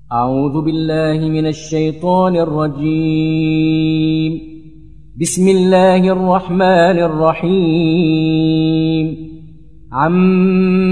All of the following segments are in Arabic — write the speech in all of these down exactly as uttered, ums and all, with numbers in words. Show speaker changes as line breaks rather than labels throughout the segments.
أعوذ بالله من الشيطان الرجيم. بسم الله الرحمن الرحيم. عم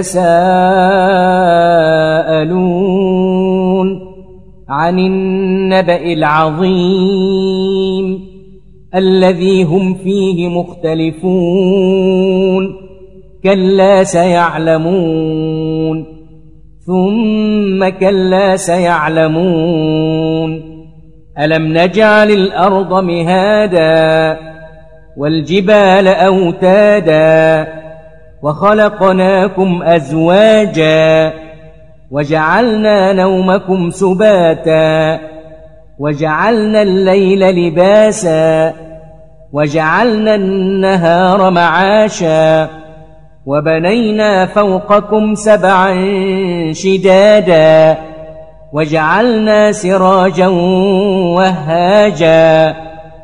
يتساءلون عن النبأ العظيم الذي هم فيه مختلفون كلا سيعلمون ثم كلا سيعلمون ألم نجعل الأرض مهادا والجبال أوتادا وخلقناكم أزواجا وجعلنا نومكم سباتا وجعلنا الليل لباسا وجعلنا النهار معاشا وبنينا فوقكم سبعا شدادا وجعلنا سراجا وهاجا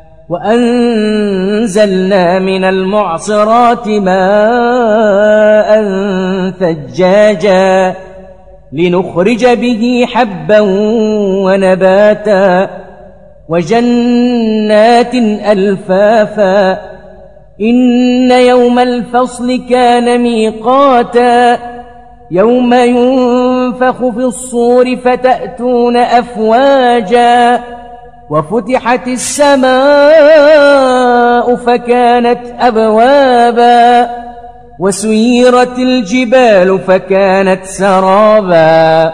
وأنزلنا من المعصرات ماء ثجاجا لنخرج به حبا ونباتا وجنات ألفافا إن يوم الفصل كان ميقاتا يوم ينفخ في الصور فتأتون أفواجا وفتحت السماء فكانت أبوابا وسيرت الجبال فكانت سرابا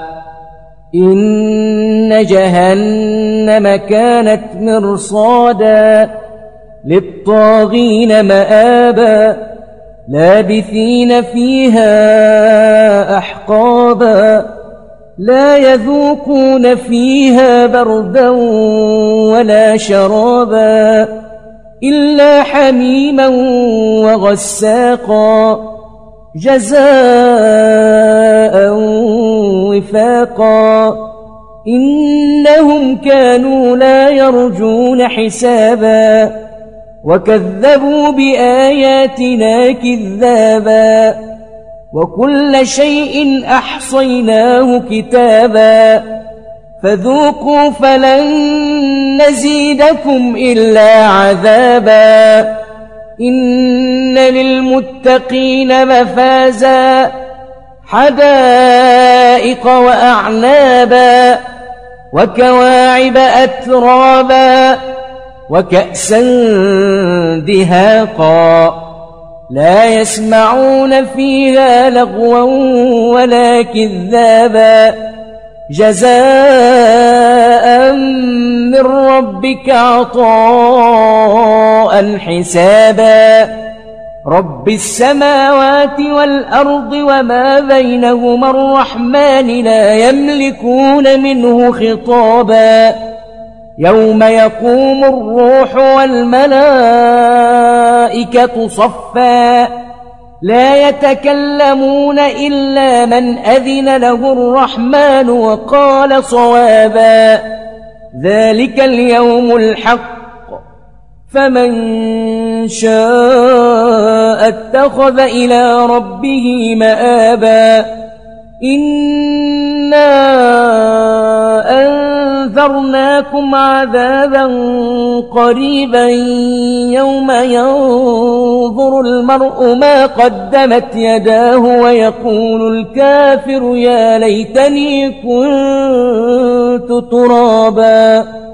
إن جهنم كانت مرصادا للطاغين مآبا لابثين فيها أحقابا لا يذوقون فيها بردا ولا شرابا إلا حميما وغساقا جزاء وفاقا إنهم كانوا لا يرجون حسابا وكذبوا بآياتنا كذابا وكل شيء أحصيناه كتابا فذوقوا فلن نزيدكم إلا عذابا إن للمتقين مفازا حدائق وأعنابا وكواعب أترابا وكأسا دهاقا لا يسمعون فيها لغوا ولا كذابا جزاء من ربك عطاء حسابا رب السماوات والأرض وما بينهما الرحمن لا يملكون منه خطابا يوم يقوم الروح والملائكة صفا لا يتكلمون إلا من أذن له الرحمن وقال صوابا ذلك اليوم الحق فمن شاء اتخذ إلى ربه مآبا إنا أنذرناكم عذابا قريبا يوم ينظر المرء ما قدمت يداه ويقول الكافر يا ليتني كنت ترابا.